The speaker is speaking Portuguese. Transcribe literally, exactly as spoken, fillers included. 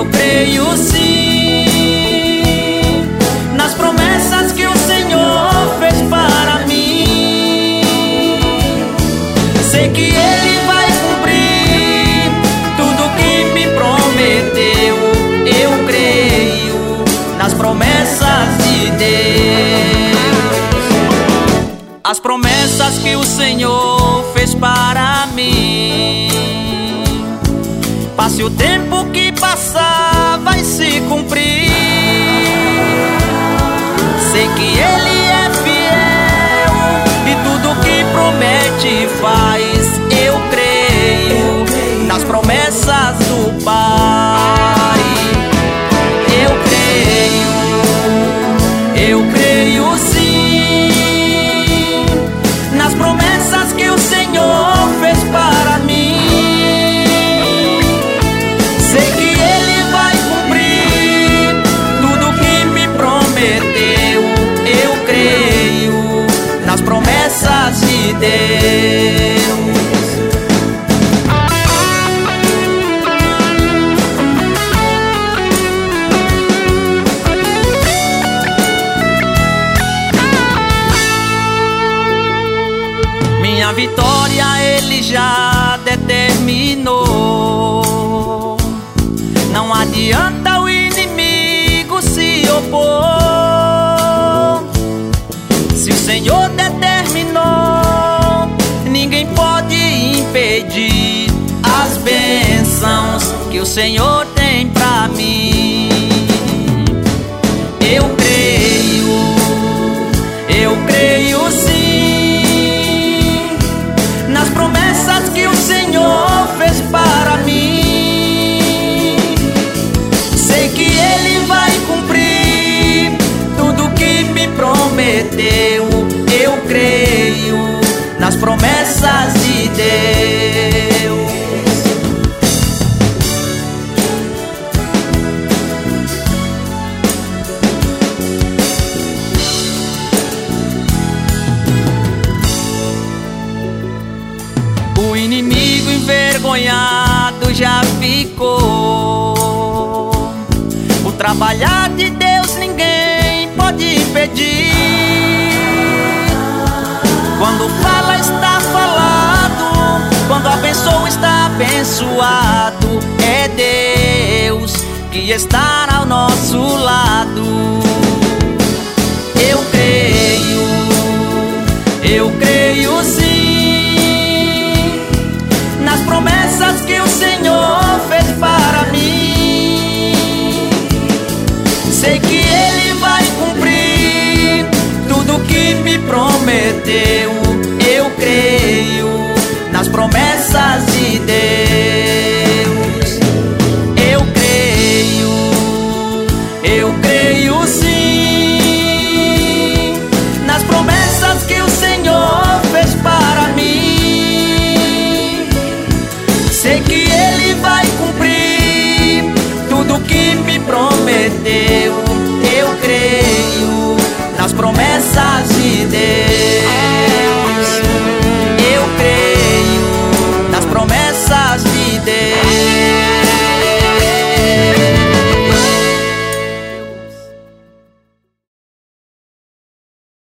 Eu creio sim nas promessas que o Senhor fez para mim. Sei que Ele vai cumprir tudo que me prometeu. Eu creio nas promessas de Deus. As promessas que o Senhor fez para mim, passe o tempo que passar, vai se cumprir. Sei que Ele é fiel e tudo que promete faz. Eu creio nas promessas do Pai. Eu creio, eu creio sim nas promessas que o Senhor fez para mim. Sei que Ele vai cumprir tudo que me prometeu. Eu creio nas promessas de Deus. Minha vitória Ele já determinou. Não adianta o inimigo se opor. Se o Senhor determinou, ninguém pode impedir as bênçãos que o Senhor tem pra mim. Eu creio, eu creio sim nas promessas que o Senhor fez para mim. Sei que Ele vai cumprir tudo que me prometeu. Eu creio nas promessas de Deus. O inimigo envergonhado já ficou. O trabalhar de Deus ninguém pode impedir. Quando fala está falado, quando abençoa está abençoado. É Deus que está ao nosso lado. Eu creio, eu creio sim nas promessas que o Senhor